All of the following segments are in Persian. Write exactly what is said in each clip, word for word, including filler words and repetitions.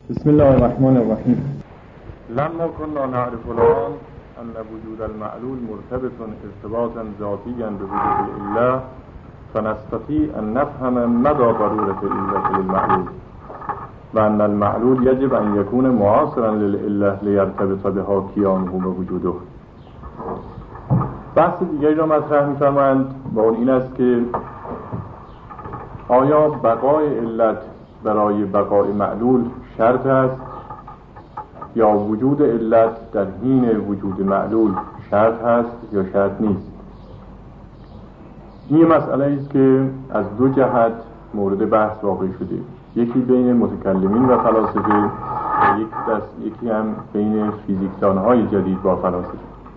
بسم الله الرحمن الرحیم. لما كنا نعرف الآن أن وجود المعلول مرتبط ارتباطا ذاتيا بوجود العلة فنستطيع أن نفهم مدى ضرورة العلة للمعلول وأن المعلول يجب أن يكون معاصرا للعلة ليرتبط بها كيانه ووجوده. بحث دیگری را مطرح می‌فرمایند و اون این است که آیا بقای علت برای بقای معلول شرط است یا وجود علت در حین وجود معلول شرط هست یا شرط نیست؟ این مسئله است که از دو جهت مورد بحث واقع شده، یکی بین متکلمین و فلاسفه و یک دست یکی هم بین فیزیکدان‌های جدید با فلاسفه.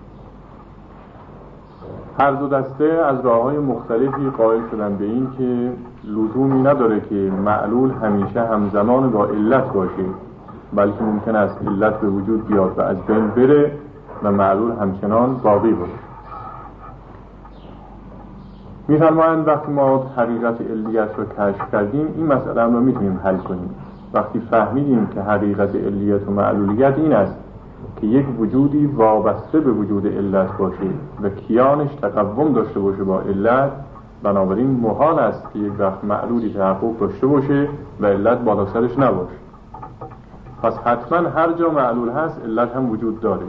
هر دو دسته از راه‌های مختلفی قائل شدن به این که لزومی نداره که معلول همیشه همزمان با علت باشه، بلکه ممکن است علت به وجود بیاد و از بین بره و معلول همچنان باقی باشه. می‌فرمایند وقتی ما حقیقت علیت رو کشف کردیم این مسئله رو میتونیم حل کنیم. وقتی فهمیدیم که حقیقت علیت و معلولیت این است که یک وجودی وابسته به وجود علت باشه و کیانش تقوم داشته باشه با علت، بنابراین محال است که یک وقت معلولی تحقق داشته باشه و علت بالا سرش نباشه. پس حتما هر جا معلول هست علت هم وجود داره.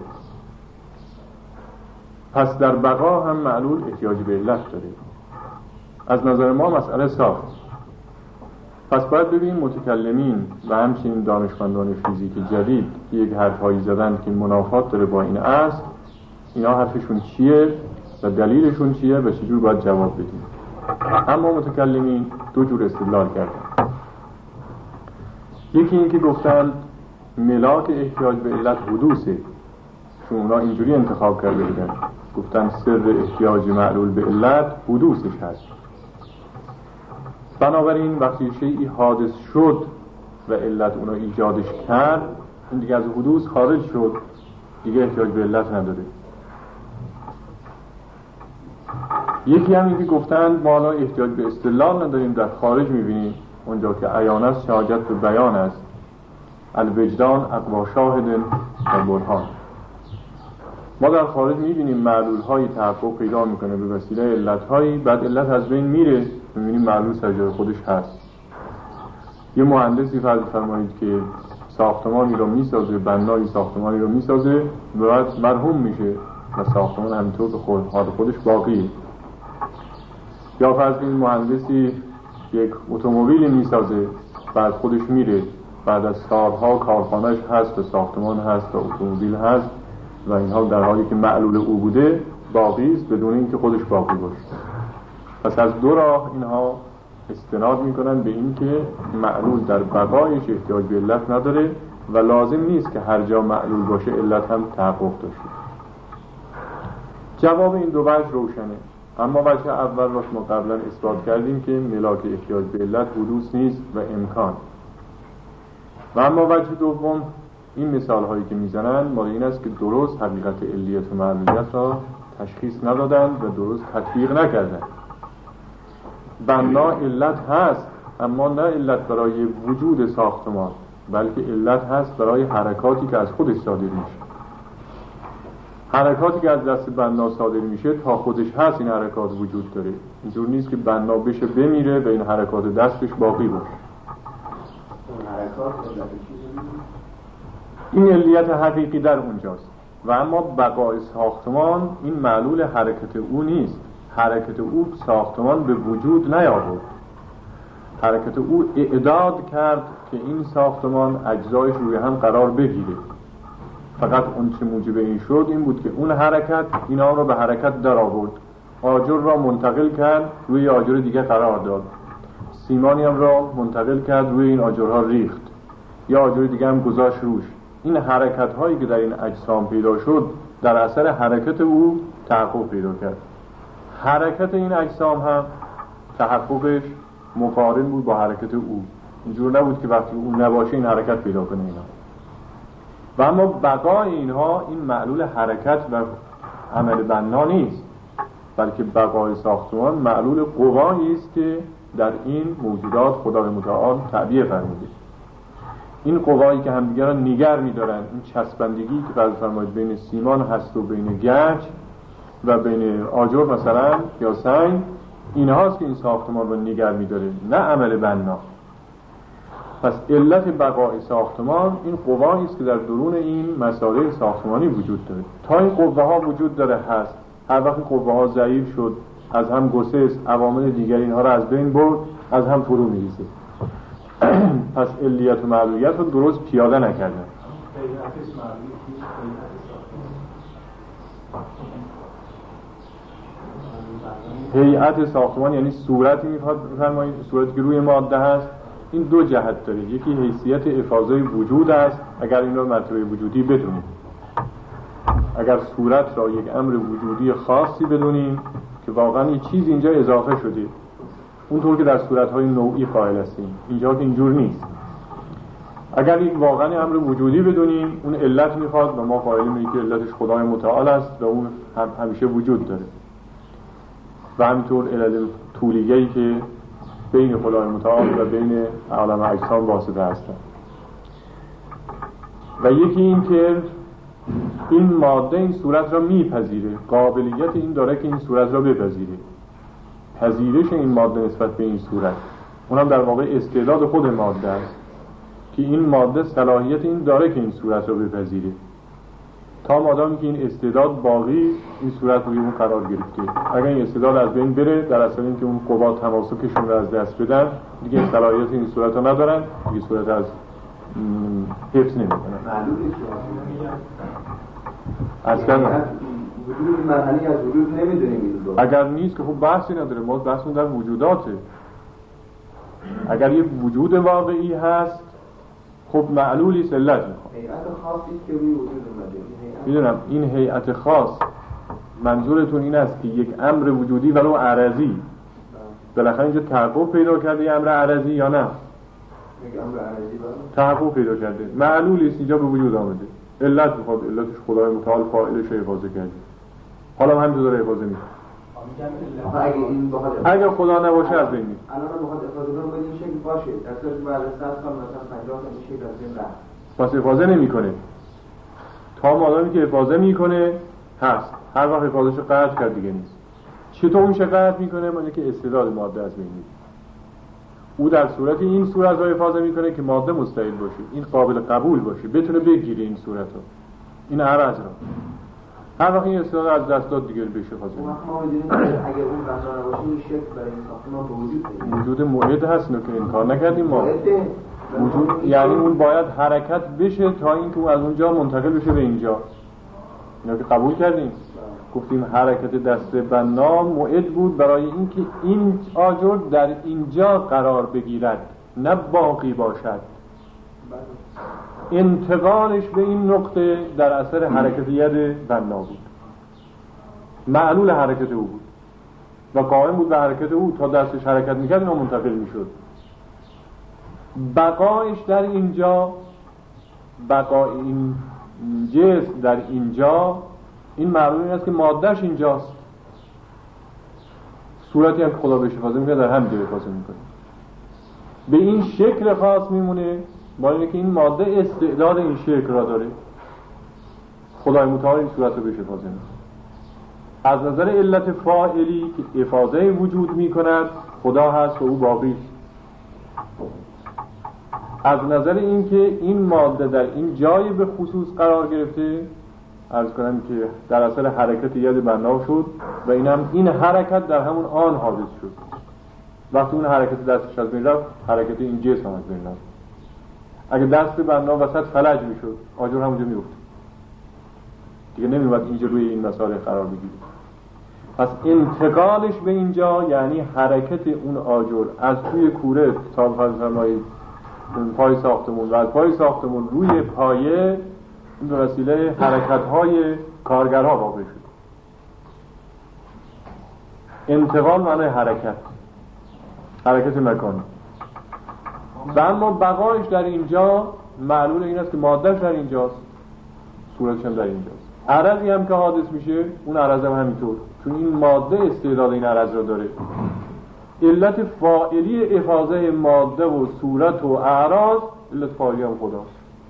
پس در بقا هم معلول احتیاج به علت داره. از نظر ما مسئله صاف. پس باید ببینیم متکلمین و همچنین دانشمندان فیزیک جدید که یک حرفایی زدن که منافات داره با این اصل، اینا حرفشون چیه و دلیلشون چیه و چجور باید جواب بدیم. اما متکلمین دو جور استدلال کردن. یکی این که گفتن ملاک احتیاج به علت حدوثه، چون اونا اینجوری انتخاب کرده بودن، گفتن سر احتیاج معلول به علت حدوثش هست. بنابراین وقتی شیئی حادث شد و علت اونا ایجادش کرد، این دیگه از حدوث خارج شد، دیگه احتیاج به علت نداره. یکی هم این که گفتند ما الان احتیاج به استدلال نداریم، در خارج میبینیم اونجا که عیان است شهادت به بیان است، الوجدان اقوا شاهد و برهان. ما در خارج میبینیم معلول هایی تحقق پیدا میکنه به وسیله علت هایی، بعد علت از بین میره، میبینیم معلول سر جای خودش هست. یه مهندسی فرض فرمایید که ساختمانی رو میسازه، بنای ساختمانی رو میسازه و بعد مرحوم میشه و ساختمان همینطور به خود حال خودش باقیه. یا فرض کنید مهندسی یک اتومبیلی میسازه، بعد خودش میره، بعد از سالها کارخانه‌اش هست و ساختمان هست و اتومبیل هست و اینها در حالی که معلول او بوده باقی است بدون اینکه خودش باقی باشه. پس از دو راه اینها استناد میکنن به این که معلول در بقایش احتیاج به علت نداره و لازم نیست که هر جا معلول باشه علت هم تحقق داشته. جواب این دو وجه روشنه، اما وجه اول را ما قبلا اثبات کردیم که ملاک احتیاج به علت حدوث نیست و امکان. و اما وجه دوم، این مثال هایی که میزنن مال این است که درست حقیقت علیت و معلولیت را تشخیص ندادن و درست تطبیق نکردن. بنا علت هست، اما نه علت برای وجود ساختمان، بلکه علت هست برای حرکاتی که از خودش صادر میشه. حرکاتی که از دست بنا صادر میشه تا خودش هست این حرکات وجود داره. اینجور نیست که بنا بشه بمیره و این حرکات دستش باقی باشه. این علیت حقیقی در اونجاست. و اما بقای ساختمان این معلول حرکت او نیست. حرکت او ساختمان به وجود نیاورد. حرکت او اعداد کرد که این ساختمان اجزایش روی هم قرار بگیره. فقط اون چه موجب این شد این بود که اون حرکت اینا رو به حرکت در آورد. آجر را منتقل کرد روی آجر دیگه قرار داد. سیمانی هم را منتقل کرد روی این آجرها ریخت. یا آجر دیگه هم گذاشت روش. این حرکت هایی که در این اجسام پیدا شد در اثر حرکت او تحقق پیدا کرد. حرکت این اجسام هم تحققش مقارن بود با حرکت او. اینجور نبود که وقتی اون نباشه این حرکت پیدا کنه اینا. و اما بقای اینها این معلول حرکت و عمل بنا نیست، بلکه بقای ساختمان معلول قوایی است که در این موجودات خدای متعال تعبیه فرموده. این قوایی که همدیگر را نگر می‌دارن، این چسبندگی که فرض فرمایید بین سیمان هست و بین گچ و بین آجر مثلا یا سنگ، اینهاست که این ساختمان رو نگر می‌داره، نه عمل بنا. پس علت بقای ساختمان این قوایی است که در درون این مساله ساختمانی وجود داره. تا این قوه ها وجود داره هست، هر وقت قوه ها ضعیف شد، از هم گسست، عوامل دیگر اینها رو از بین برد، از هم فرو می‌ریزه. پس علیت و معلولیت رو درست پیاده نکردن. هیئت ساختمان یعنی صورتی میخواد بفرمایید، صورتی که روی ماده هست. این دو جهت داره، یکی حیثیت افاضه وجود است، اگر این رو مرتبه وجودی بدونیم، اگر صورت را یک امر وجودی خاصی بدونیم که واقعا یه چیز اینجا اضافه شده، اونطور که در صورت‌های نوعی قائل هستیم، اینجا که اینجور نیست. اگر یک واقعا امر وجودی بدونیم، اون علت میخواد و ما قائل میگیم که علتش خدای متعال است و اون هم همیشه وجود داره. و همینطور علل طولیه‌ای که بین خدای متعال و بین عالم اجسام واسطه هستند. و یکی این که این ماده این صورت را میپذیره، قابلیت این داره که این صورت را بپذیره. پذیرش این ماده نسبت به این صورت، اونم در واقع استعداد خود ماده است که این ماده صلاحیت این داره که این صورت را بپذیره. تا مادامی که این استعداد باقی، این صورت روی اون قرار گرفته. اگر این استعداد از بین بره، در اصل این که اون قوا تماسکشون رو از دست بدن، دیگه صلاحیت این صورت رو ندارن، دیگه صورت از حفظ نمیکنن. اصلا وجود مرحله از وجود نمیدونیم. اگر نیست که خب بحثی نداره، ما بحثمون در وجوداته. اگر یه وجود واقعی هست، خب معلولی علت میخواد. هیئت خاصی که روی وجود اومده. میدونم این هیئت خاص منظورتون این است که یک امر وجودی ولو عرضی بالاخره اینجا تحقق پیدا کرده، امر عرضی یا نه؟ یک امر عرضی تحقق پیدا کرده، معلولی است اینجا به وجود آمده، علت میخواد، علتش خدای متعال فاعلش حفاظه کرده. حالا هم همینطور داره حفاظه میکنه. اگه این بخواد اگر خدا نباشه از بین میره. الان بخواد حفاظه کنه باید این شکل باشه، درستش بعد از صد سال مثلا پنجاه سال این شکل از بین رفت. پس حفاظه نمیکنه. تا مادامی که حفاظه میکنه هست، هر وقت حفاظه‌شو قطع کرد دیگه نیست. چطور میشه قطع میکنه؟ معنی که استعداد ماده از بین میره. او در صورت این صورت رو حفاظه میکنه که ماده مستعد باشه، این قابل قبول باشه، بتونه بگیره این صورت رو، این عرض رو. هر وقت این استعداد از دست داد دیگه بشه حفاظه. ما میدونیم اگر اون بنا نباشه این شکل برای این ساختمان به وجود میاد. وجود موعد هست، اینو که انکار نکردیم ما. وجود یعنی اون باید حرکت بشه تا اینکه اون از اونجا منتقل بشه به اینجا. اینا که قبول کردیم. گفتیم حرکت دست بنا موعد بود برای اینکه این آجر در اینجا قرار بگیرد، نه باقی باشد. انتقالش به این نقطه در اثر حرکت ید بنا بود، معلول حرکت او بود و قائم بود به حرکت او. تا دستش حرکت میکرد اینا منتقل میشد. بقایش در اینجا، بقای این جسم در اینجا، این معلوم این است که مادهش اینجاست. صورتی هم که خدا بهش حفاظه میکنه در هم دیگه حفاظه میکنه، به این شکل خاص میمونه، با اینه که این ماده استعداد این شکل را داره. خدای متعال این صورت رو بهش حفاظه میکنه. از نظر علت فاعلی که افاضه وجود میکند خدا هست و او باقی. از نظر این که این ماده در این جای به خصوص قرار گرفته، عرض کنم که در اثر حرکت ید بنا شد و اینم این حرکت در همون آن حادث شد. وقتی اون حرکت دستش از بین رفت، حرکت این جسم از بین رفت. اگه دست بنا وسط فلج میشد، آجر همونجا میفت دیگه، نمیومد اینجا روی این مسائل قرار بگیره. پس انتقالش به اینجا یعنی حرکت اون آجر از توی کوره تا فرمایید پای ساختمون و از پای ساختمون روی پایه، این به وسیله حرکت‌های کارگرها واقع شد. انتقال معنی حرکت، حرکت مکانی. و اما بقایش در اینجا معلول این است که مادهش در اینجاست، صورتش هم در اینجاست. عرضی هم که حادث میشه، اون عرض هم همینطور، چون این ماده استعداد این عرض را داره. علت فاعلی افاضه ماده و صورت و اعراض علت فاعلی هم خداست.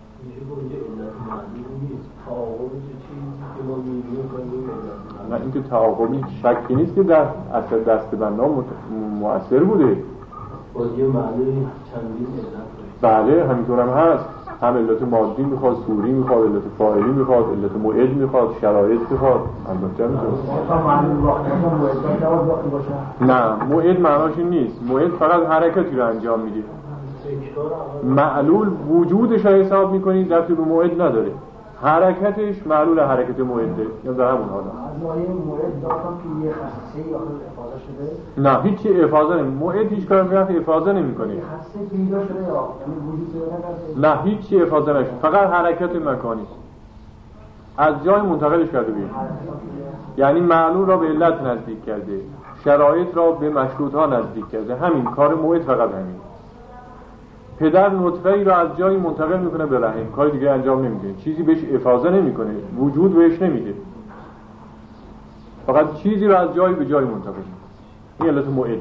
نه اینکه تعاقبی شکی نیست که در اثر دست بنده مؤثر بوده. بازی معنی چندین علت. بله همینطور هم هست. هم علت مادی میخواد، صوری میخواد، علت فاعلی میخواد، علت موعد میخواد، شرایط میخواد. البته نه موعد معناش این نیست. موعد فقط حرکتی رو انجام میده. معلول وجودش رو حساب میکنید ربطی به موعد نداره. حرکتش معلول حرکت موعده یا در همون حالا. از موعد دارم که یه خاصی آخر افاضه شده؟ نه هیچی افاضه نمی. موعد هیچ کار میرفت افاضه نمی کنه. خاصی پیدا شده یا یعنی وجود پیدا نکرده؟ نه هیچی افاضه نشد. فقط حرکت مکانی از جای منتقلش کرده بیرون. یعنی معلول را به علت نزدیک کرده، شرایط را به مشروط ها نزدیک کرده. همین کار موعد فقط همین. پدر نطفه ای را از جایی منتقل میکنه به رحم، کاری دیگه انجام نمیده، چیزی بهش افاضه نمیکنه، وجود بهش نمیده، فقط چیزی را از جایی به جایی منتقل میکنه. این علت موعد.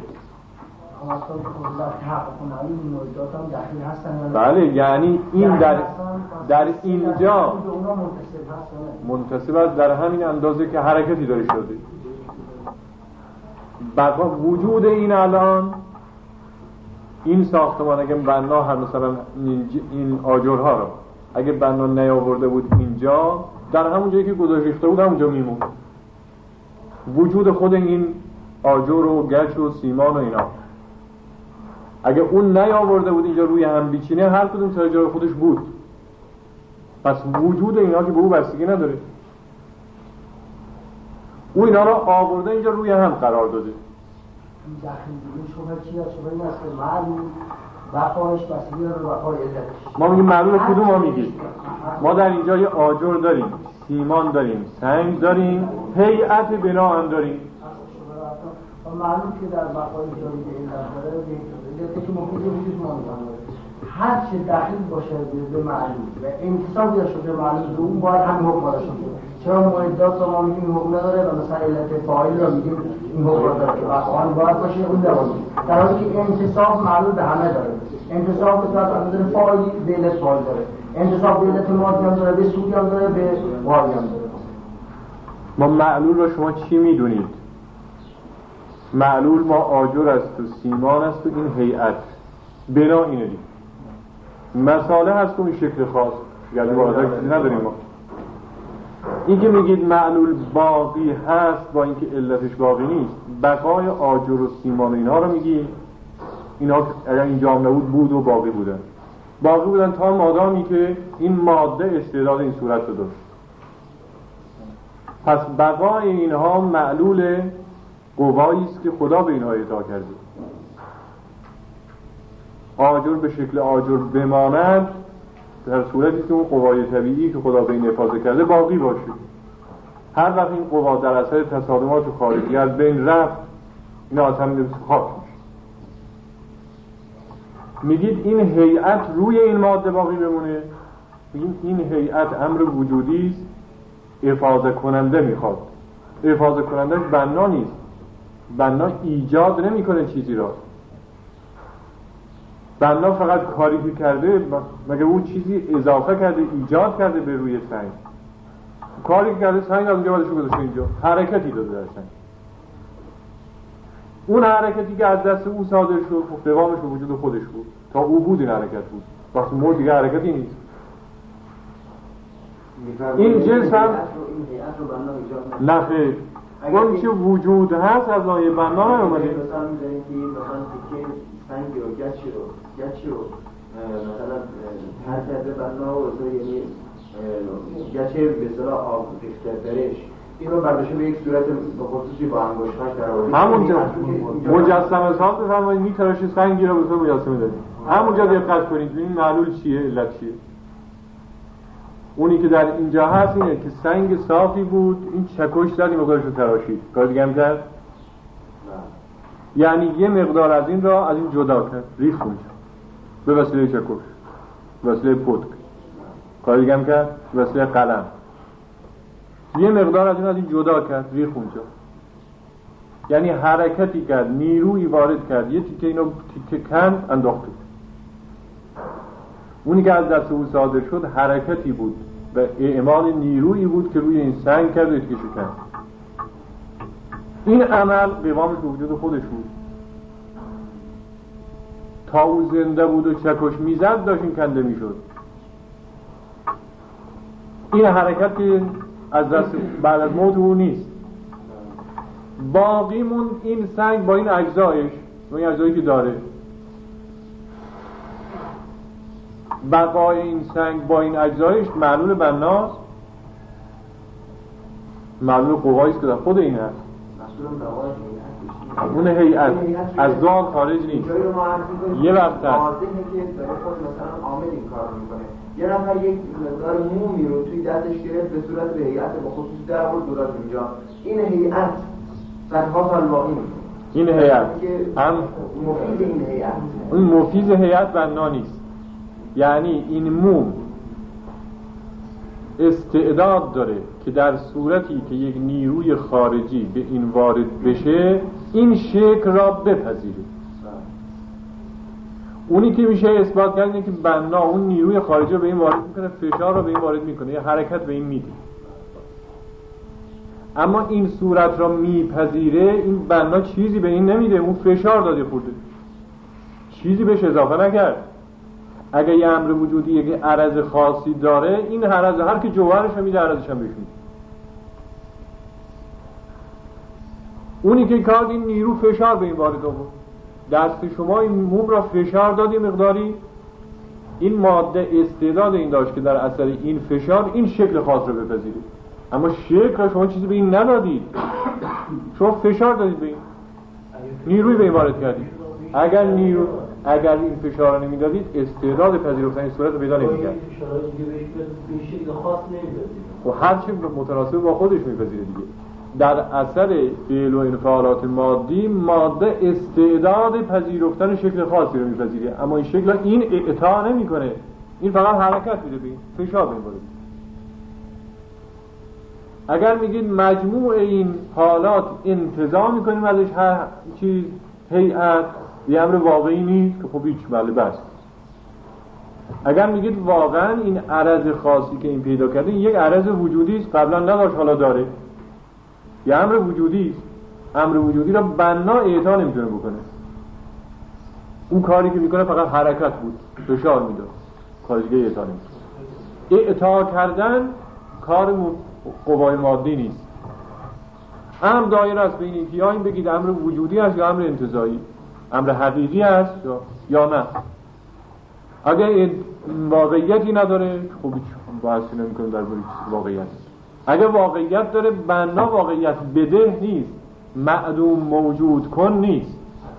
بله یعنی این در در اینجا منتسب است در همین اندازه که حرکتی داره شده. بقا وجود این الان این ساختمان اگه بنا هم مثلا این آجرها رو اگه بنا نیاورده بود اینجا، در همون جایی که گذاشته بود همونجا میموند. وجود خود این آجر و گچ و سیمان و اینا اگه اون نیاورده بود اینجا روی هم بیچینه، هر کدوم سر جای خودش بود. پس وجود اینا که به او بستگی نداره، او اینا رو آورده اینجا روی هم قرار داده. داخل دیگه شبه چی هست؟ شبه این است که معلوم وقایش بستگی داره وقای علتش. ما میگیم معلوم کدوم ما میگیم؟ ما در اینجا یه آجر داریم، سیمان داریم، سنگ داریم، هیئت بنا هم داریم. و معلوم که در وقای جایی به علت داره علتی که ممکنه وجود ما میکنه. هر چه داخل باشه به معلوم و انتصاب یا شده معلوم به اون باید همین حکم داشته باشه. چرا معدات رو ما میگیم حکم نداره و مثلا علت فاعل رو میگیم این حکم داره که واقعا باید باشه اون نباشه، در حالی که انتصاب معلوم به همه داره. انتصاب به صورت اندازه فاعلی به علت فاعل داره، انتصاب به علت مادی هم داره، به سوری هم داره، به واقعی هم داره. ما معلول رو شما چی میدونید؟ معلول ما آجر است و سیمان است و این هیئت بنا اینه دید. مساله هست که این شکل خاص یعنی واضح چیزی نداریم. ما این که میگید معلول باقی هست با اینکه علتش باقی نیست، بقای آجر و سیمان و اینها رو میگی. اینا اگر اینجا هم نبود بود و باقی بودن باقی بودن تا مادامی که این ماده استعداد این صورت رو داشت. پس بقای اینها معلول قوایی است که خدا به اینها اعطا کرده. آجر به شکل آجر بماند در صورتی که اون قوای طبیعی که خدا به این افاضه کرده باقی باشه. هر وقت این قوا در اثر تصادمات خارجی از بین رفت، اینا از همین خاک میشه. میگید این هیئت روی این ماده باقی بمونه. میگید این هیئت امر وجودی است، افاضه کننده میخواد. افاضه کننده بنا نیست. بنا ایجاد نمیکنه چیزی را. بنا فقط کاری که کرده، مگه او چیزی اضافه کرده، ایجاد کرده به روی سنگ. کاری که کرده سنگ از اونجا برداشته گذاشته اینجا، حرکتی داده در سنگ. اون حرکتی که از دست او صادر شد دوامش به وجود خودش بود. تا او بود این حرکت بود. وقتی مرد دیگه حرکتی نیست. این جنس هم نه خیر، اون چه وجود هست از لایه بنا نیومده. مثلا می‌ذاریم که مثلا تیکه سنگ رو گچی رو گچی رو مثلا هر کرده بنا و یعنی گچه به اصطلاح آب ریخته درش این رو برداشته به یک صورت به خصوصی با انگشت‌هاش در آورده. همونجا مجسمه ساخت بفرمایید می‌تراشید سنگی رو به صورت مجسمه دارید. همونجا دقت کنید ببینید معلول چیه، علت چیه. اونی که در اینجا هست اینه که سنگ صافی بود، این چکش زد این مقدارش رو تراشید. کار دیگه هم کرد؟ یعنی یه مقدار از این را از این جدا کرد، ریخت اونجا به وسیله چکش، به وسیله پتک. کار دیگه هم کرد؟ به وسیله قلم. یه مقدار از این از این جدا کرد، ریخت اونجا. یعنی حرکتی کرد، نیرویی وارد کرد، یه تیکه اینو تیکه کند انداخت. اونی که از دست او صادر شد حرکتی بود و اعمال نیرویی بود که روی این سنگ کرد و اتکشو کرد. این عمل قوامش به وجود خودش بود. تا او زنده بود و چکش میزد داشت این کنده میشد. این حرکت که از دست بعد از موت او نیست. باقی موند این سنگ با این اجزایش و این اجزایی که داره. بقای این سنگ با این اجزایش معلول بناست، معلول قواییست که در خود این هست. اون هیئت از ذات خارج نیست. یه وقت هست واضحه که داره خود مثلا عامل این کار میکنه. یه نفر یک مقدار مومی رو توی دستش گرفت به صورت به هیئت با خصوص در آورد دورات اینجا. این هیئت صدها سال باقی میکنه. این هیئت هم مفید این هیئت اون مفید هیئت بنا نیست. یعنی این موم استعداد داره که در صورتی که یک نیروی خارجی به این وارد بشه این شکل را بپذیره. اونی که میشه اثبات کرد اینه که بنا اون نیروی خارجی رو به این وارد میکنه، فشار رو به این وارد میکنه، یه حرکت به این میده. اما این صورت را میپذیره، این بنا چیزی به این نمیده، اون فشار داده خورده، چیزی بهش اضافه نکرد. اگه یه امر وجودی یک عرض خاصی داره، این عرض هر که جوهرش هم میده عرضش هم بهش میده. اونی که کار این نیرو فشار به این وارد آورد. دست شما این موم را فشار دادی مقداری، این ماده استعداد این داشت که در اثر این فشار این شکل خاص رو بپذیره. اما شکل را شما چیزی به این ندادید، شما فشار دادید به این، نیروی به این وارد کردید. اگر نیرو اگر این فشار رو نمیدادید استعداد پذیرفتن این صورت رو پیدا نمی‌کرد. و هر چی متناسب با خودش میپذیره دیگه. در اثر فعل و انفعالات مادی ماده استعداد پذیرفتن شکل خاصی رو میپذیره، اما این شکل این اعطا نمیکنه، این فقط حرکت میده به این، فشار میده. اگر میگید مجموع این حالات انتزاع میکنیم ازش هر چیز هیئت، یه امر واقعی نیست که خب هیچ بله بس. اگر میگید واقعا این عرض خاصی که این پیدا کرده یک عرض وجودی است، قبلا نداشت حالا داره، یه امر وجودی است، امر وجودی را بنا اعطا نمیتونه بکنه. اون کاری که میکنه فقط حرکت بود، فشار میداد، کاری دیگه اعطا نمیتونه. اعطا کردن کار قوای مادی نیست. امر دایر است بین اینکه یا این بگید امر وجودی است یا امر انتزاعی، امر حقیقی است یا یا نه. اگر این واقعیتی نداره خب بحثی نمی‌کنیم در مورد واقعیت. اگر واقعیت داره بنا واقعیت بده نیست، معدوم موجود کن نیست.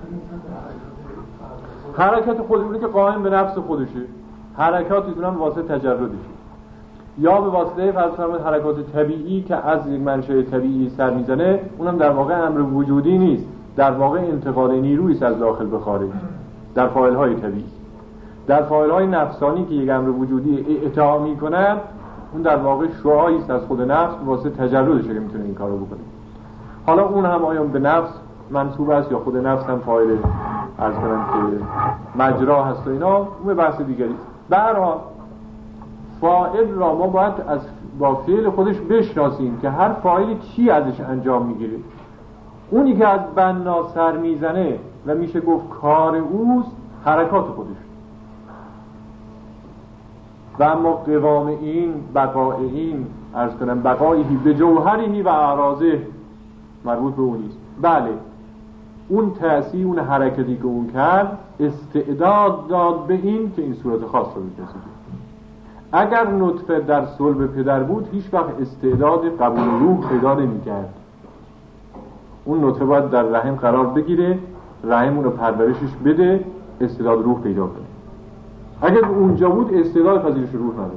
حرکت خودمونه که قائم به نفس خودشه، حرکات میتونن واسه تجردشه یا به واسطه فرض فرمایید حرکات طبیعی که از یک منشأ طبیعی سر میزنه، اونم در واقع امر وجودی نیست، در واقع انتقال نیرویی است از داخل به خارج در فاعل‌های طبیعی. در فاعل‌های نفسانی که یک امر وجودی اعطا می‌کنن، اون در واقع شعاعی است از خود نفس واسه تجردش که میتونه این کارو بکنه. حالا اون هم آیا به نفس منسوب است یا خود نفس هم فاعل از کنم که مجرا هست و اینا، اون بحث دیگری است. به هر حال فاعل را ما باید از با فعل خودش بشناسیم که هر فاعلی چی ازش انجام میگیره. اونی که از بنا سر میزنه و میشه گفت کار اوست حرکات خودش، و اما قوام این بقای این عرض کنم بقایهی به جوهری و اعراضه مربوط به اون نیست. بله اون تأثیر اون حرکتی که اون کرد استعداد داد به این که این صورت خاص رو بکسید. اگر نطفه در صلب پدر بود هیچ وقت استعداد قبول روح پیدا نمی‌کرد. اون نطفه باید در رحم قرار بگیره، رحم اون رو پرورشش بده، استعداد روح پیدا کنه. اگر اونجا بود استعداد پذیرش روح نداره.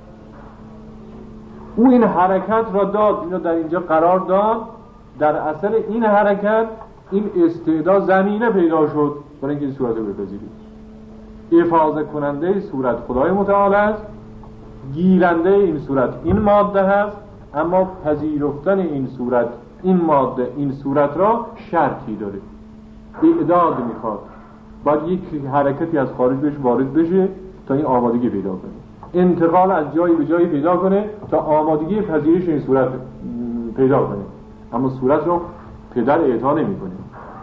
او این حرکت را داد، اینو در اینجا قرار داد، در اثر این حرکت این استعداد زمینه پیدا شد برای اینکه این صورت رو بپذیرید. افاضه کننده صورت خدای متعال است، گیرنده این صورت این ماده هست، اما پذیرفتن این صورت این ماده این صورت را شرطی داره، اعداد میخواد، باید یک حرکتی از خارج بهش وارد بشه تا این آمادگی پیدا کنه، انتقال از جایی به جایی پیدا کنه تا آمادگی پذیرش این صورت پیدا کنه، اما صورت رو پدر اعطا نمی کنه.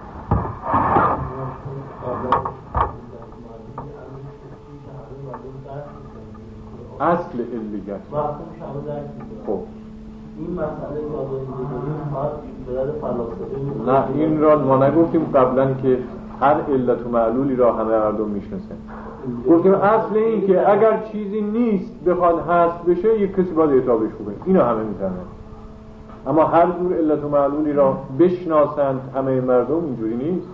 اصل علیت خب این مسئله که آقای فلاسفه نه این را ما نگفتیم قبلا که هر علت و معلولی را همه مردم میشناسن. گفتیم اصل این که اگر چیزی نیست بخواد هست بشه یک کسی باید اعطا بهش بکنه، اینو همه میفهمن. اما هر جور علت و معلولی را بشناسند همه مردم اینجوری نیست.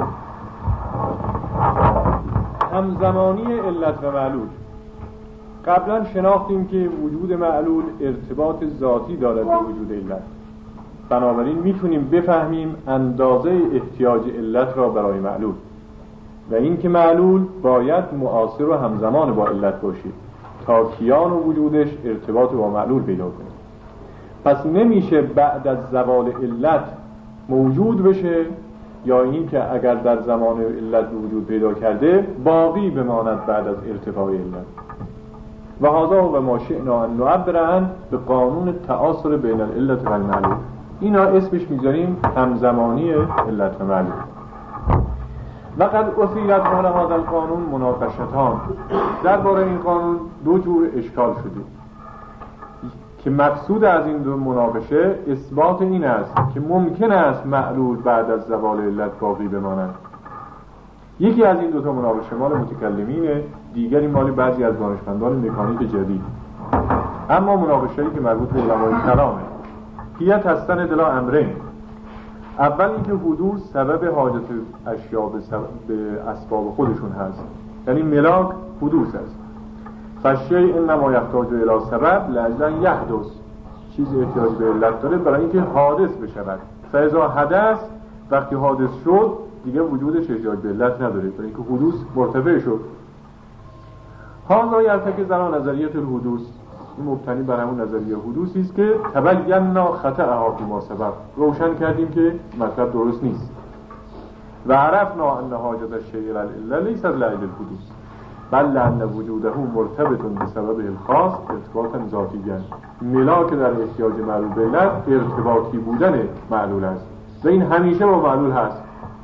همزمانی علت و معلول. قبلا شناختیم که وجود معلول ارتباط ذاتی دارد به وجود علت، بنابراین میتونیم بفهمیم اندازه احتیاج علت را برای معلول و اینکه معلول باید معاصر و همزمان با علت باشید تا کیان و وجودش ارتباط با معلول پیدا کنه. پس نمیشه بعد از زوال علت موجود بشه، یا اینکه اگر در زمان علت وجود پیدا کرده باقی بماند بعد از ارتفاع علت. و هذا و ما شئنا ان نعبر به قانون تعاصر بین العلت و المعلول. اینا اسمش میذاریم همزمانی علت و معلول. و قد اثیرت حول هذا القانون مناقشتان. درباره این قانون دو جور اشکال شده که مقصود از این دو مناقشه اثبات این است که ممکن است معلول بعد از زوال علت باقی بماند. یکی از این دو تا مناقشه مال متکلمینه، دیگری مال بعضی از دانشمندان مکانیک جدید. اما مناقشه‌ای که مربوط به علمای کلامه. هی تستند الی امرین. اول اینکه حدوث سبب حاجت اشیاء به, سبب به اسباب خودشون هست، یعنی ملاک حدوث است. فالشیء انما یحتاج الی سبب لاجل ان یحدث. چیز احتیاج به علت داره برای اینکه حادث بشود. فاذا حدث، وقتی حادث شد دیگه وجودش احتیاج به علت نداره، برای اینکه حدوث مرتفع شد. هذا یرتکز علی نظریه الحدوث. این مبتنی بر همون نظریه حدوثی است که تبینا خطأها فیما سبق. روشن کردیم که مطلب درست نیست. و عرفنا ان حاجت الشیء الی العلة لیست لاجل الحدوث بل لأن وجوده مرتبط بسبب الخاص ارتباطا ذاتیا. ملاک در احتیاج معلول به علت ارتباطی بودن معلول است و این همیشه با معلول هست.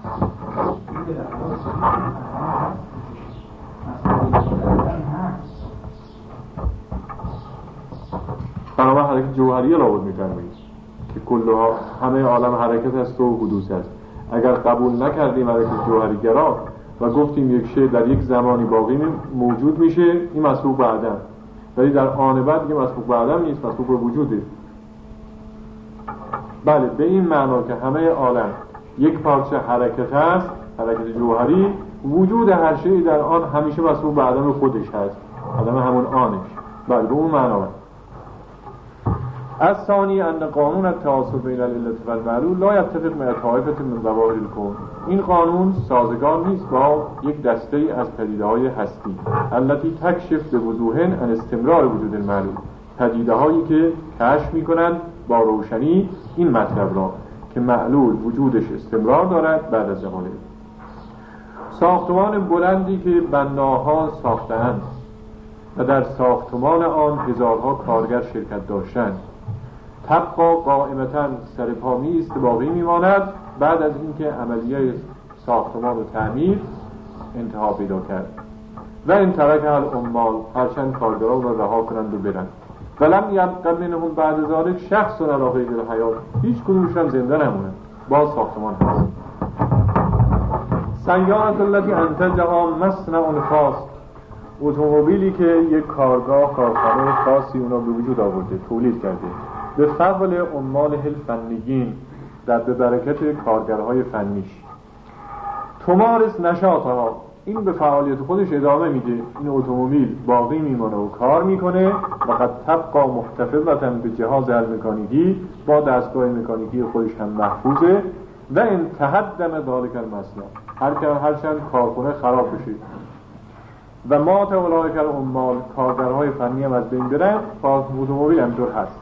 بنابراین حرکت جوهریه لابد می‌فرمایید که کلها همه عالم حرکت است و حدوث است. اگر قبول نکردیم حرکت جوهریگرا و گفتیم یک شی در یک زمانی باقی موجود میشه، این مسبوق به عدم، ولی در آن بعد دیگه مسبوق به عدم نیست، مسبوق به وجوده. بله، به این معنا که همه عالم یک پارچه حرکت هست، حرکت جوهری، وجود هر شی در آن همیشه مسبوق به عدم خودش هست، عدم همون آنش. بله، به اون معنا. از ثانی ان قانون التعاصر بین العلت و المعلول لا یتفق مع طائفة من ظواهر الکون. این قانون سازگار نیست با یک دسته ای از پدیده‌های هستی التي تکشف به وضوح عن استمرار وجود المعلول، پدیده‌هایی که کشف می‌کنند با روشنی این مطلب را که معلول وجودش استمرار دارد بعد از زوال. ساختمان بلندی که بناها ساختند و در ساختمان آن هزارها کارگر شرکت داشتند، تبقا قائمتاً سر پا می‌ایست باقی می‌ماند بعد از اینکه عملیه ساختمان و تعمیر انتها پیدا کرد. و این ترک العمال، هرچند کارگران را رها کنند و برند. ولم یبق منهم بعد ذلک شخص علی غیر الحیات، هیچ کدومشون زنده نمونند، باز ساختمان هست. سیارة التي انتجها مصنع خاص، اتومبیلی که یک کارگاه کارخانه خاصی اونا به وجود آورده، تولید کرده، به فضل عمال فنیین، در به برکت کارگرهای فنیش. تمارس نشاطها، این به فعالیت خودش ادامه میده، این اتومبیل باقی میمانه و کار میکنه و قد تبقا محتفظة به جهاز المکانیکی، با دستگاه مکانیکی خودش هم محفوظه. و ان تهدم ذلک المصنع، هر که هرچند کارخونه خراب بشه و مات اولئک العمال، کارگرهای فنی هم از بین برن، باز اتومبیل همینطور هست.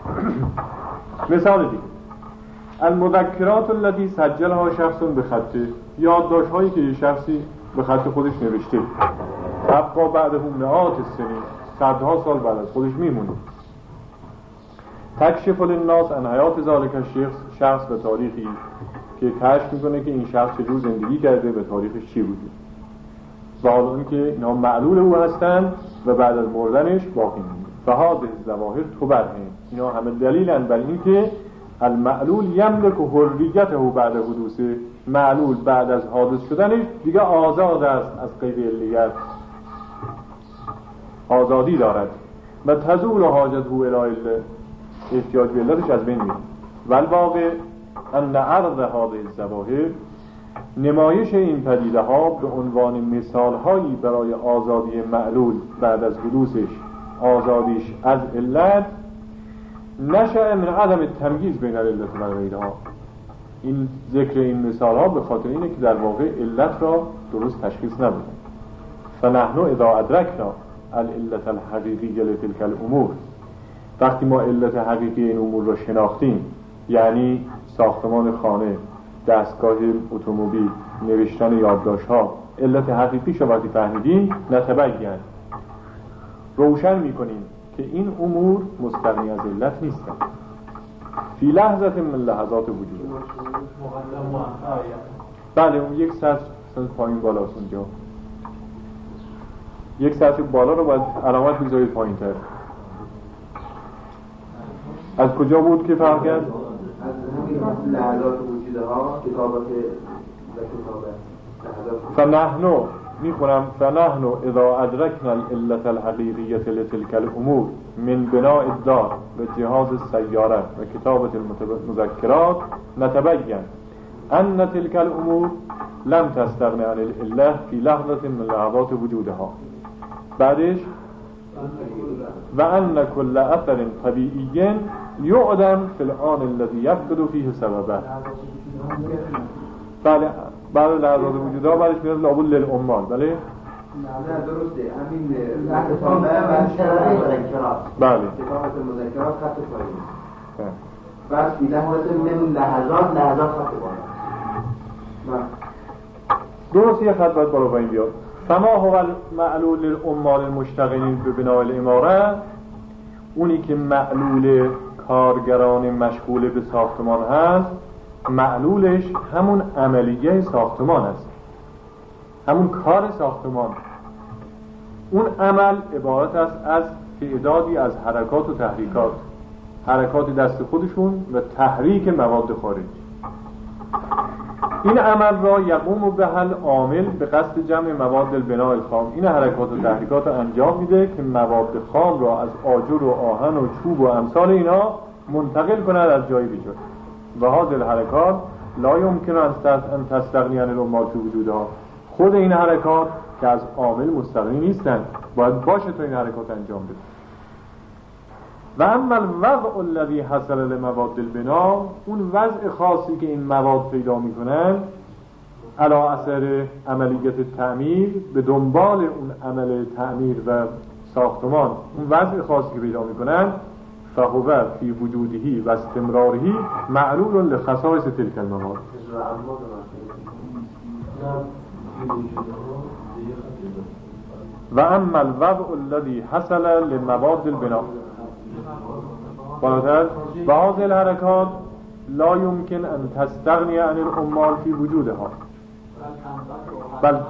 مثال دیگه، المذکرات التي سجلها شخص به خطه، یادداشت‌هایی که یه شخصی به خط خودش نوشته. ابقا بعد مئات السنین، صدها سال بعد از خودش میمونه. تکشف للناس عن حیات ذالک الشخص، شخص به تاریخی که کشف میکنه که این شخص چجور زندگی کرده، به تاریخش چی بوده و حالا اینکه اینا معلول او هستن و بعد از مردنش باقی میمونه. فهذه الظواهر تبرهن، اینا همه دلیلن بر اینکه المعلول یملک حریته بعد حدوث، معلول بعد از حادث شدنش دیگه آزاد است از قید علیت، آزادی دارد و تزول حاجته الی الله، احتیاج به علتش از بین میره. والواقع ان عرض هذه الظواهر، نمایش این پدیده ها به عنوان مثال هایی برای آزادی معلول بعد از حدوثش، آزادیش از علت، نشأ من عدم تمییز بین العلت و غیرها. این ذکر این مثال ها به خاطر اینه که در واقع علت را درست تشخیص ندادن. فنحن اذا ادرکنا العلت الحقیقیه لتلک الامور، وقتی ما علت حقیقی این امور را شناختیم، یعنی ساختمان خانه، دستگاه اتومبیل، نوشتن یادداشت‌ها، علت حقیقیش را وقتی فهمیدیم، نتبین، روشن می‌کنیم که این امور مستغنی از علت نیستند. فی لحظه من لحظات وجود. بله، اون یک سطر پایین بالاست اونجا. یک سطر بالا رو باید علامت بذارید پایین تر. از کجا بود که فرق کرد؟ از همین لحظات وجودها، کتابات و کتابات فنحن، میخونم فنحن اذا ادرکنا العلت الحقیقیه لتلک الامور من بناء الدار و جهاز السیاره و کتابت المذکرات، نتبین ان تلک الامور لم تستغنی عن العله فی لحظه من لحظات وجودها. بعدش و ان کل اثر طبیعی یعدم فی الآن الذی یفقد فیه سببه. بله، بعد لحظات وجودها بعدش میاد لابد للعمال. بله نه درسته، همین کتابه و شرح مذکرات، بله کتابت المذکرات خط پایین، بعد فی لحظه من لحظات لحظات خط بالا. درست یه خط باید بالا پایین بیاد. فما هو معلول للعمال المشتغلین به بناء العماره، اونی که معلول کارگران مشغول به ساختمان هست، معلولش همون عملیه ساختمان است، همون کار ساختمان. اون عمل عبارت است از تعدادی از حرکات و تحریکات، حرکات دست خودشون و تحریک مواد خارج. این عمل را یقوم به حل عامل به قصد جمع مواد البناء الخام، این حرکات و تحریکات را انجام میده که مواد خام را از آجر و آهن و چوب و امثال اینا منتقل کند از جایی به جای. و هذه الحرکات لا یمکن ان تستغنی عن العمال فی وجودها، خود این حرکات که از عامل مستغنی نیستند، باید باشه تا این حرکات انجام بده. و اما الوضع الذی حصل لمواد البناء، اون وضع خاصی که این مواد پیدا میکنن علی اثر عملیت تعمیر، به دنبال اون عمل تعمیر و ساختمان، اون وضع خاصی که پیدا میکنن، فهو فی وجودهی و استمرارهی معلول لخصائص تلک المواد. و اما الوضع الذی حصل لمواد البناء بالاتر، بعض الحرکات لا یمکن ان تستغنی عن العمال فی وجودها. بله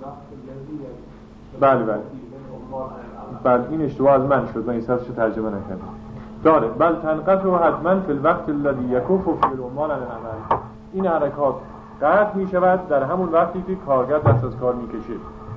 بله بله بله این اشتباه از من شد، من این سطرشو ترجمه نکردم. داره بل تنقطع حتما فی الوقت الذی یکف فی العمال عن العمل، این حرکات قطع می شود در همون وقتی که کارگر دست از کار می کشه.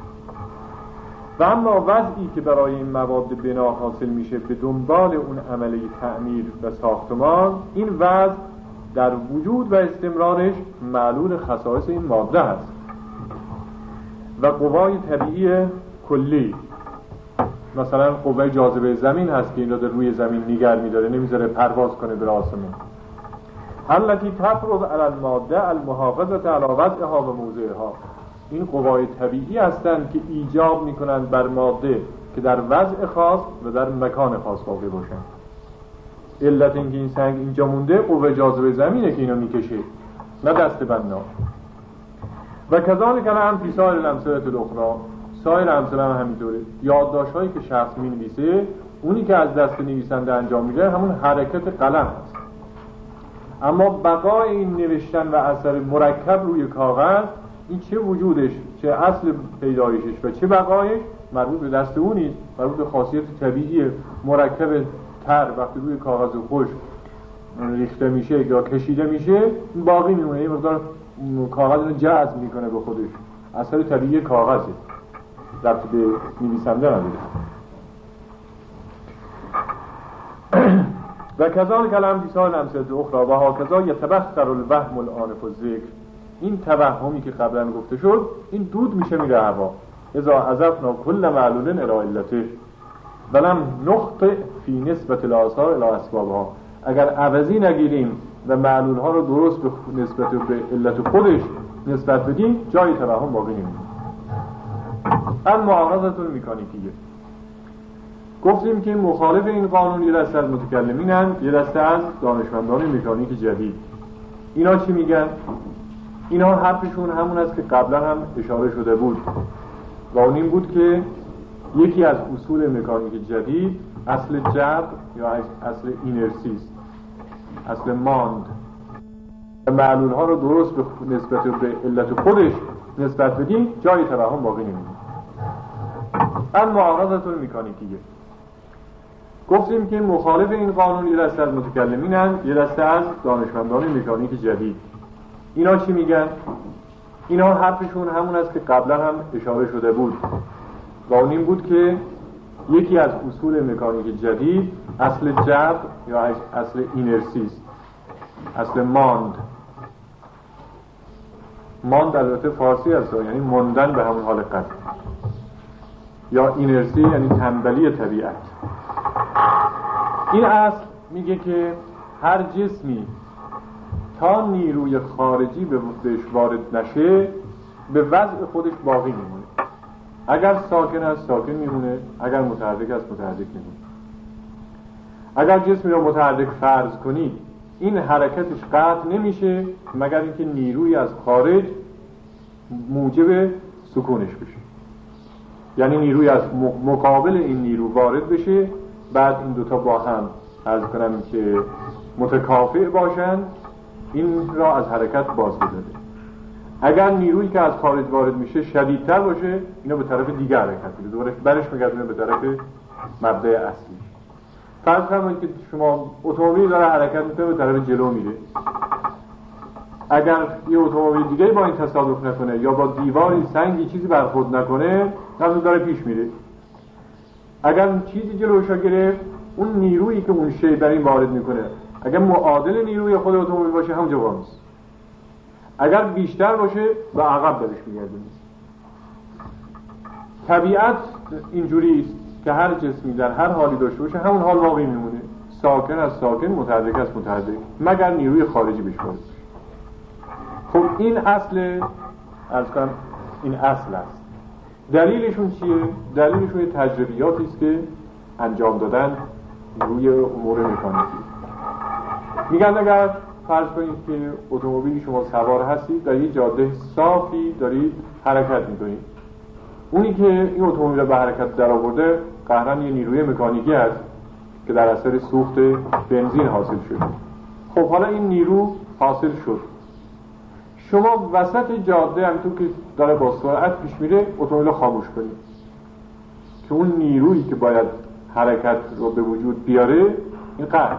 و اما وضعی که برای این مواد بنا حاصل میشه به دنبال اون عملی تعمیر و ساختمان، این وضع در وجود و استمرارش معلول خصائص این ماده هست. و قوای طبیعی کلی، مثلا قوه جاذبه زمین هست که این را در روی زمین نگه می‌داره، نمیذاره پرواز کنه به آسمون. التي تفرض على الماده المحافظه على وضعها و موضعها، این قوای طبیعی هستند که ایجاب میکنند بر ماده که در وضع خاص و در مکان خاص واقع باشند. علت اینکه این سنگ اینجا مونده قوه جاذبه زمینه که اینو میکشه، نه دست بنا. و کذالک هم فی سایر الامثله الاخرى، سایر امثله هم همینطوره. یادداشت‌هایی که شخص می‌نویسه، اونی که از دست نویسنده انجام میده همون حرکت قلم است. اما بقای این نوشتن و اثر مرکب روی کاغذ، این چه وجودش، چه اصل پیدایشش و چه بقایش مربوط به دست اون نیست، مربوط به خاصیت طبیعی مرکب تر وقتی روی کاغذ خوش ریخته میشه یا کشیده میشه باقی میمونه. این مقدار کاغذ رو جذب میکنه به خودش، اثر طبیعی کاغذه، ربطی به نویسنده نداره. و کذالک الامثال امثله اخرى و هکذا یتبختر الوهم العارف الذکر. این توهمی که قبلا گفته شد این دود میشه میره هوا. اذا عزفنا کل معلول الی علته ولم نخطئ فی نسبت الاثار الی اسبابها. اگر عوضی نگیریم و معلول ها رو درست به نسبت به علت خودش نسبت بدیم جای توهم باقی نمیمونه. اما معارضه المکانیکیه، گفتیم که مخالف این قانون یه دسته از متکلمینن، یه دسته از دانشمندان مکانیک جدید. اینا چی میگن؟ اینا حرفشون همون است که قبلا هم اشاره شده بود و اون این بود که یکی از اصول مکانیک جدید اصل جبر یا اصل اینرسیست، اصل ماند. معلول ها رو درست به نسبت به علت خودش نسبت بدیم جای توهم باقی نمیمونه. اما معارضه المکانیکیه، گفتیم که مخالف این قانون یه دسته از متکلمینن، یه دسته از دانشمندان مکانیک جدید. اینا چی میگن؟ اینا حرفشون همون است که قبلا هم اشاره شده بود و اون این بود که یکی از اصول مکانیک جدید اصل جبر یا اصل اینرسیست، اصل ماند. ماند البته فارسی است، یعنی ماندن به همون حال قد، یا اینرسی یعنی تنبلی طبیعت. این اصل میگه که هر جسمی تا نیروی خارجی به بهش وارد نشه به وضع خودش باقی میمونه. اگر ساکن است ساکن میمونه، اگر متحرک است متحرک میمونه. اگر جسمی رو متحرک فرض کنید این حرکتش قطع نمیشه مگر اینکه نیروی از خارج موجب سکونش بشه، یعنی نیروی از مقابل این نیرو وارد بشه، بعد این دوتا با هم عرض کنم که متکافئ باشن، این را از حرکت باز بذاره. اگر نیرویی که از خارج وارد میشه شدیدتر باشه اینا به طرف دیگر حرکت میده، دوباره برش میگردونه به طرف مبدأ اصلی. فرض کنید که شما اتومبیل داره حرکت میکنه به طرف جلو میره، اگر یه اتومبیل دیگه با این تصادف نکنه یا با دیواری سنگی چیزی برخورد نکنه نظر داره پیش میره. اگر چیزی جلوش گرفت اون نیرویی که اون شی در این وارد میکنه اگر معادل نیروی خود اتومبیل باشه همونجا وامیست، اگر بیشتر باشه به عقب درش میگردونه. طبیعت اینجوری است که هر جسمی در هر حالی داشته باشه همون حال باقی میمونه، ساکن از ساکن، متحرک از متحرک، مگر نیروی خارجی بهش وارد بشه. خب این اصل عرض کنم این اصل است. دلیلشون چیه؟ دلیلشون یه تجربیاتی است که انجام دادن روی امور مکانیکی. میگن اگر فرض کنید که اتومبیلی شما سوار هستید در یه جاده صافی دارید حرکت میکنید، اونی که این اتومبیل رو به حرکت در آورده قهرن یه نیروی مکانیکی است که در اثر سوخت بنزین حاصل شده. خب حالا این نیرو حاصل شد، شما وسط جاده همینطور که داره با سرعت پیش میره اتومبیل رو خاموش کنید که اون نیرویی که باید حرکت رو به وجود بیاره این قطع.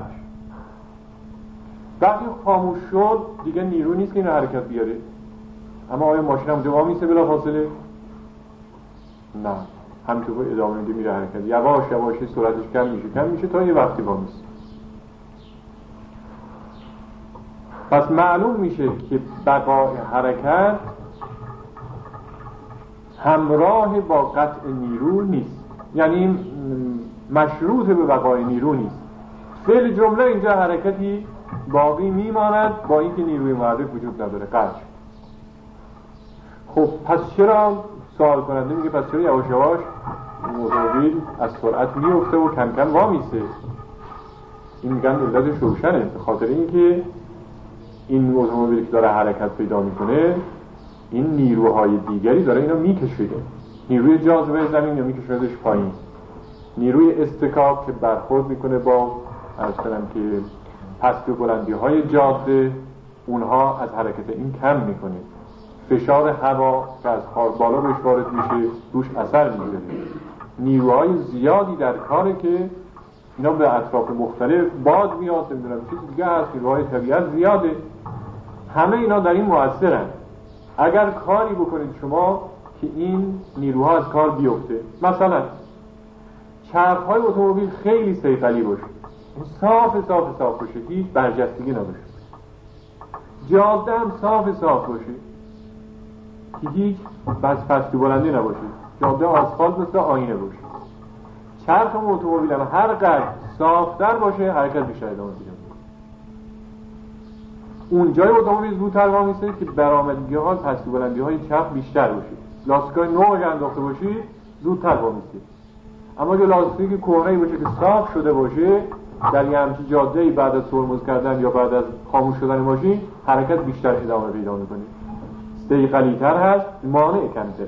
وقتی خاموش شد دیگه نیرو نیست که این حرکت بیاره. اما آیا ماشین هم جواب میسته بلا فاصله؟ نه، همینطور ادامه میده میره حرکت، یواش یواش سرعتش کم میشه کم میشه تا یه وقتی با میسته. پس معلوم میشه که بقای حرکت همراه با قطع نیرو نیست، یعنی مشروط به بقای نیرو نیست. فعل جمله اینجا حرکتی باقی میماند با اینکه نیروی محرک وجود نداره، قطع. خب پس چرا سوال کننده میگه پس چرا یواش یواش اتومبیل از سرعت میفته و کم کم وامیسته؟ این میگن علتش روشنه، به خاطر اینکه این اتومبیلی که داره حرکت پیدا میکنه این نیروهای دیگری داره اینو میکشه. نیروی جاذبه زمین یا میکشوندش پایین، نیروی استکاک که برخورد میکنه با عرض کنم که پست و بلندی های جاده، اونها از حرکت این کم میکنه. فشار هوا که از بالا بهش وارد میشه روش اثر میذاره. نیروهای زیادی در کاره که اینا به اطراف مختلف باد میاد، نمیدونم چیز دیگه هست، نیروهای طبیعت زیاده، همه اینا در این مؤثرن. اگر کاری بکنید شما که این نیروها از کار بیفته، مثلا چرخهای اتومبیل خیلی صیقلی باشه، صاف صاف صاف باشه، هیچ برجستگی نباشه، جاده هم صاف صاف باشه که هیچ بس پستی بلندی نباشه، جاده آسفالت مثل آینه باشه، چرخ اتومبیل هم هر قدر صافتر باشه حرکت بیشتر ادامه پیدا میکنه. اونجای اتومبیل زودتر وامیسته که برآمدگی ها پستی بلندی های چرخ بیشتر باشه، لاستیکای نو اگه انداخته باشی زودتر وامیسته. اما اگه لاستیک کهنه‌ای باشه که صاف شده باشه، در یه همچین جاده‌ای بعد از ترمز کردن یا بعد از خاموش شدن ماشین حرکت بیشتر ادامه پیدا میکنه، صیقلی‌تر هست، مانع کمتره.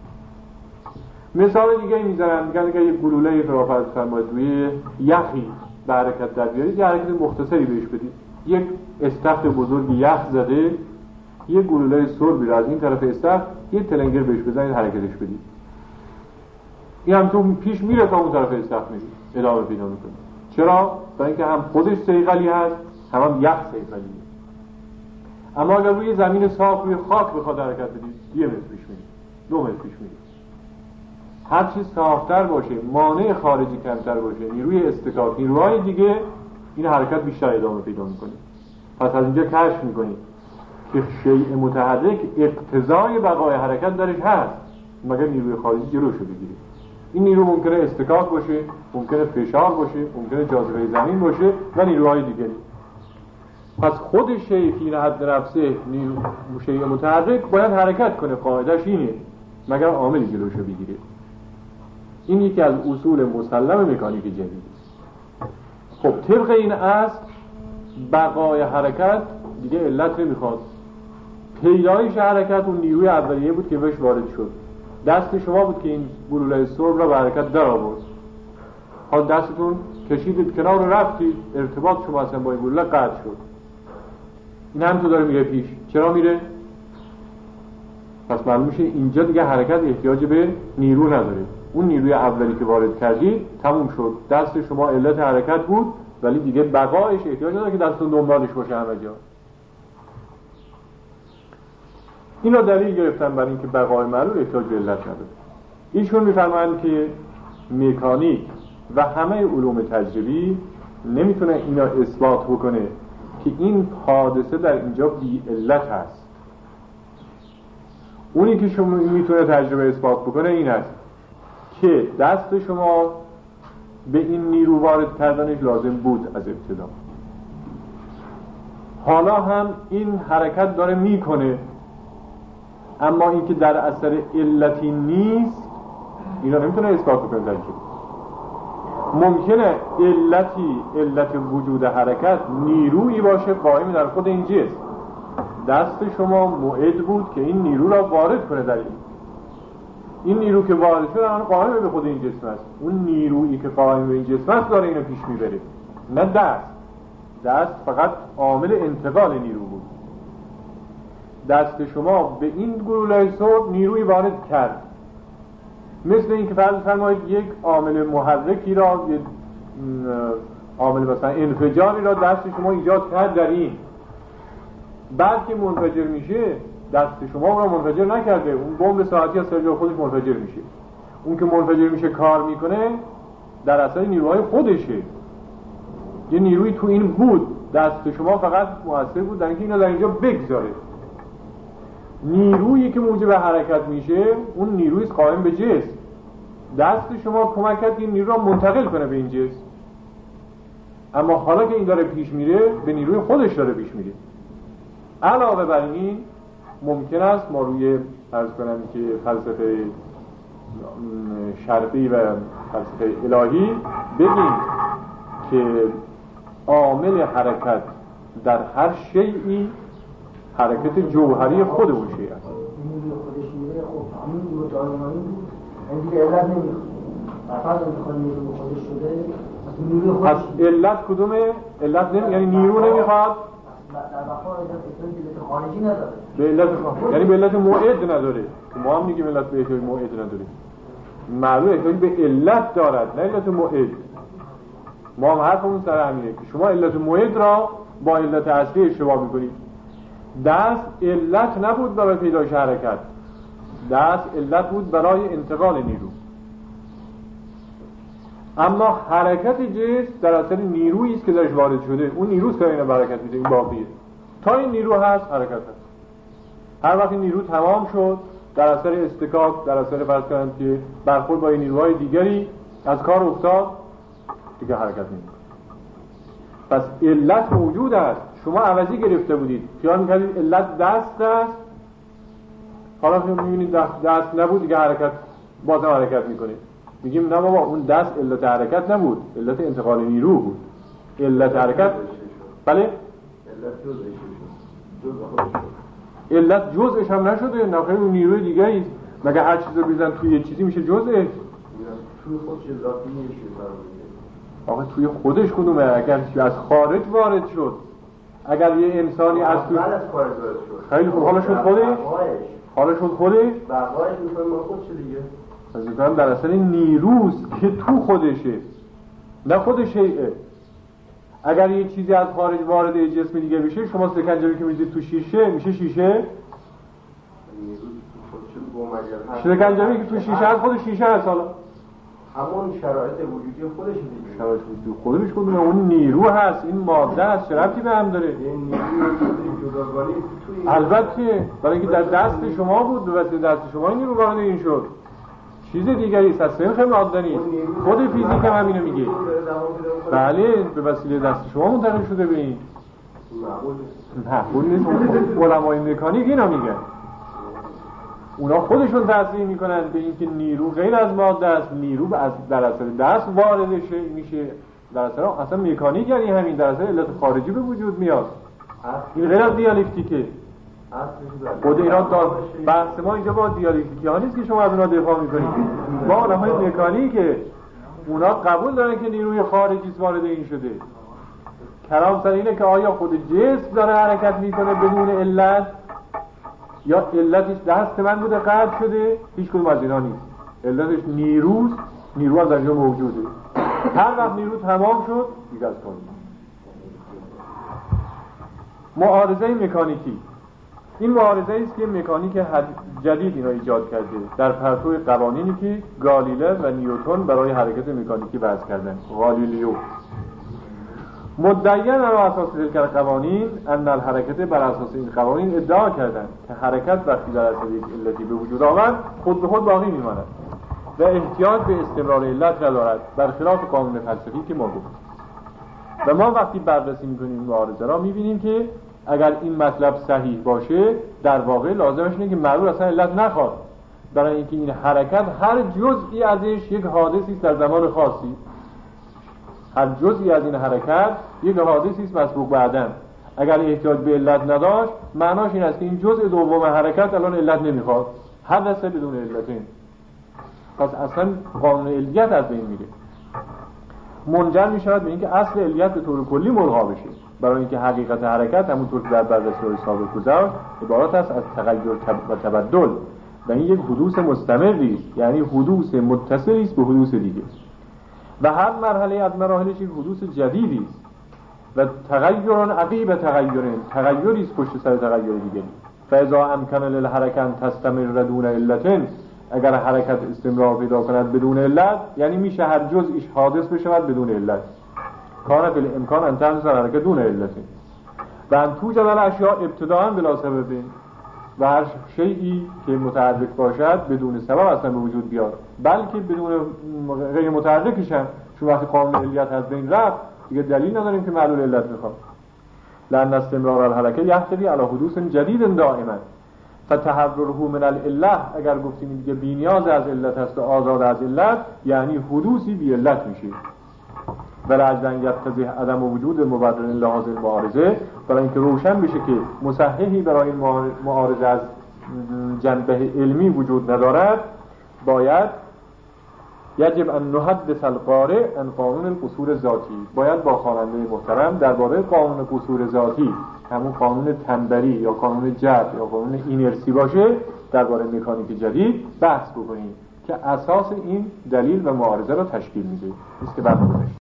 مثال دیگه میذارن، میگن که یک گلوله فرافرض فرمایید روی یخی به حرکت در بیارید، یه حرکت مختصری بهش بدید. یک استخر بزرگ یخ زده، یک گلوله سربی رو از این طرف استخر یه تلنگر بهش بزنید حرکتش بدید، این هم تو پیش میره تا اون طرف استخر میره ادامه پیدا میکنه. چرا؟ برای اینکه هم خودش صیقلی هست، هم هم یخ صیقلیه. اما اگر روی زمین صاف روی خاک بخواد حرکت بدید، یه متر پیش میره، دو متر پیش میره. هر چیز صافتر باشه، مانع خارجی کمتر باشه، نیروی استکاک، نیروهای دیگه، این حرکت بیشتر ادامه پیدا میکنه. پس از اینجا کشف میکنید که شیء متحرک اقتضای بقای حرکت درش هست، مگر نیروی خارجی جلوشو بگیره. این نیرو ممکنه استکاک باشه، ممکنه فشار باشه، ممکنه جاذبه زمین باشه و نیروهای دیگری. پس خود شیء فی حد نفسه، نیرو شیء متحرک باید حرکت کنه، قاعدش اینه، مگر عاملی جلوشو بگیره. این یکی از اصول مسلم مکانیک جدید است. خب طبق این اصل بقای حرکت دیگه علت نمیخواد. پیدایش حرکت اون نیروی اولیه بود که بهش وارد شد. دست شما بود که این گلوله سرب را به حرکت در آورد. حال دستتون کشیدید کنار رو رفتید، ارتباط شما اصلا با این گلوله قطع شد. این هم تو داره میره پیش. چرا میره؟ پس معلوم میشه اینجا دیگه حرکت احتیاج به نیرو نداره. اون نیروی اولی که وارد کردید تموم شد. دست شما علت حرکت بود، ولی دیگه بقایش احتیاج نداره که دستتون دنبالش باشه همه جا. این رو دلیل گرفتن برای اینکه بقای معلول احتیاج به علت نداره. ایشون میفرمایند که مکانیک و همه علوم تجربی نمیتونه اینا اثبات بکنه که این حادثه در اینجا بی علت هست. اونی که شما میتونه تجربه اثبات بکنه این است که دست شما به این نیرو وارد کردنش لازم بود از ابتدا، حالا هم این حرکت داره میکنه، اما این که در اثر علتی نیست اینا نمیتونه اثبات بکنه تجربه. ممکنه علتی علت وجود حرکت نیرویی باشه قائم در خود این جسم، دست شما موعد بود که این نیرو را وارد کنه در این این نیرو که وارد شده الان قائم به خود این جسم است. اون نیرویی که قائم به این جسم است داره اینو پیش میبره، نه دست. دست فقط عامل انتقال نیرو بود. دست شما به این گلوله سرب نیروی وارد کرد، مثل اینکه فرض فرمایید یک عامل محرکی را، یک عامل مثلا انفجاری را دست شما ایجاد کرد در این، بعد که منفجر میشه دست شما را منفجر نکرده، اون بمب ساعتی از سر جای خودش منفجر میشه. اون که منفجر میشه کار میکنه در اثر نیروهای خودشه. یه نیروی تو این بود، دست شما فقط مؤثر بود در اینکه اینو در اینجا بگذاره. نیرویی که موجب حرکت میشه اون نیروی قائم به جسم، دست شما کمک کرد این نیرو را منتقل کنه به این جسم. اما حالا که این داره پیش میره به نیروی خودش داره پیش میره. علاوه بر این ممکن است ما روی عرض کنم که فلسفه شرقی و فلسفه الهی بگیم که عامل حرکت در هر شیئی حرکت جوهری خود اون شیء است. این دیگه علت نمیخواد فقط انتقال نیرو به خودش شده نیرو پس خودش علت کدومه؟ علت نمی... یعنی نیرو نمیخواد در واقع علت خارجی نداره به علت خارجی، یعنی به علت موعد نداره. ما هم میگیم علت به احتیاج موعد نداره. معلوم احتیاج به علت دارد نه علت موعد. ما هم حرفمون سر همینه که شما علت موعد را با علت اصلی اشتباه میکنید. دست علت نبود برای پیدایش حرکت، دست علت بود برای انتقال نیرو. اما حرکت جسم در اثر نیرویی است که درش وارد شده، اون نیروست که اینو حرکت میده، این باقیه. تا این نیرو هست حرکت هست. هر وقت نیرو تمام شد در اثر استکاک، در اثر فرض کنند که برخورد با نیروهای دیگری از کار افتاد، دیگه حرکت نمیکنه. پس علت موجود است. شما عوضی گرفته بودید، خیال میکردید علت دست است، حالا که میبینید دست, دست نبود دیگه حرکت بازم حرکت میکنید. میگیم نه بابا اون دست علت حرکت نبود، علت انتقال نیرو بود. علت حرکت بله؟ علت جزءش شد. علت جزءش هم نشده، ناخیر اون نیروی دیگری است. مگه هر چیز رو بیزن توی یه چیزی میشه جزءش؟ توی خودش اضافی نمیشه. آقا توی خودش کدومه؟ اگر از خارج وارد شد، اگر یه انسانی از توی از خارج وارد شد، خیلی خوب، حالا شد خودش؟ حالا شد خودش؟ بقایش میکنه ما خودش دیگه. از میکنم در اصل نیروست که تو خودشه، نه خودشه. اگر یه چیزی از خارج وارد یه جسم دیگه بشه، شما سکنجبی که میزید تو شیشه میشه شیشه؟ سکنجبی که تو شیشه از خود شیشه هست. حالا همون شرایط وجودی خودش دیگه. شرایط وجودی خودش کدومه؟ اون نیرو هست، این ماده است، چه ربطی به هم داره؟ این نیروی جداگانه توی البته برای اینکه در دست شما بود، به وسیله دست شما این نیرو وارد این شد. چیز دیگری است، از سنخ ماده نیست. خود فیزیک هم همینو میگه. بله، به وسیله دست شما منتقل شده به این. معقول نیست. علمای مکانیک اینا میگن. اونا خودشون تصریح میکنن به اینکه نیرو غیر از ماده است، نیرو از در اثر دست وارد میشه، در اثر اصلا مکانیک، یعنی همین در اثر علت خارجی به وجود میاد. این غیر از دیالکتیکه. خود اینا دار بحث ما اینجا با دیالکتیکی ها نیست که شما از اونا دفاع میکنید. با علمای مکانیکه، اونا قبول دارن که نیروی خارجی وارد این شده. کلام سر اینه که آیا خود جسم داره حرکت میکنه بدون علت، یا علتش دست من بوده قطع شده؟ هیچ کدوم از اینا نیست. علتش نیروست، نیرو هم در اینجا موجوده. هر وقت نیرو تمام شد دیگه از کار معارضه مکانیکی. این معارضه است که مکانیک جدید اینا ایجاد کرده در پرتو قوانینی که گالیله و نیوتن برای حرکت مکانیکی وضع کردن. گالیلیو مدعیاً بر اساس تلک قوانین ان الحرکت بر اساس این قوانین ادعا کردند که حرکت وقتی در اثر یک علتی به وجود آمد خود به خود باقی میماند و احتیاج به استمرار علت ندارد، برخلاف قانون فلسفی که ما گفتیم. و ما وقتی بررسی میکنیم این معارضه را میبینیم که اگر این مطلب صحیح باشه در واقع لازمش اینه که معلول اصلا علت نخواد، برای اینکه این حرکت هر جزئی ازش یک حادثی است در زمان خاصی. هر جزئی از این حرکت یک حادثی است مسبوق به عدم. اگر احتیاج به علت نداشت معناش این است که این جزء دوم حرکت الان علت نمیخواد، حدث بدون علتین. پس اصلا قانون علیت از بین میره، منجر میشود به اینکه اصل علیت به طور کلی ملغا بشه، برای اینکه حقیقت حرکت همونطور که در بررسی ثابت گذاشت عبارت است از تغییر و تبدل و این یک حدوث مستمری است، یعنی حدوث متصلی است به حدوث دیگه و هر مرحله از مراحلش یک حدوث جدیدی است و تغییر عقیب تغییر، تغییری است پشت سر تغییر دیگری. فاذا امکن للحرکت تستمر دون علت، اگر حرکت استمرار پیدا کند بدون علت یعنی میشه هر جزئیش حادث بشود بدون علت. کان فی الامکان ان تحدث حرکت دون علت و ان توجد الاشیاء ابتداء بلا سبب، و هر شیئی که متحرک باشد بدون سبب اصلا به وجود بیاد، بلکه بدون غیر متحرکش هم، چون وقتی قانون علیت از بین رفت دیگه دلیل نداریم که معلول علت میخواد. لان استمرار الحرکه یحتوی علی حدوث جدید دائما فتحرره من العله، اگر گفتیم دیگه بی‌نیاز از علت است و آزاد از علت یعنی حدوثی بی علت میشه. ولی اجدن یقتضی عدم وجود مبرر لحاظ المعارضه، برای اینکه روشن بشه که مصححی برای این معارضه از جنبه علمی وجود ندارد، باید یجب ان نحدث القارئ عن قانون القصور ذاتی. باید با خواننده محترم درباره قانون قصور ذاتی، همون قانون تنبری یا قانون جبر یا قانون اینرسی باشه، درباره مکانیک جدید بحث بکنیم که اساس این دلیل و معارضه را تشکیل میده. است که بعد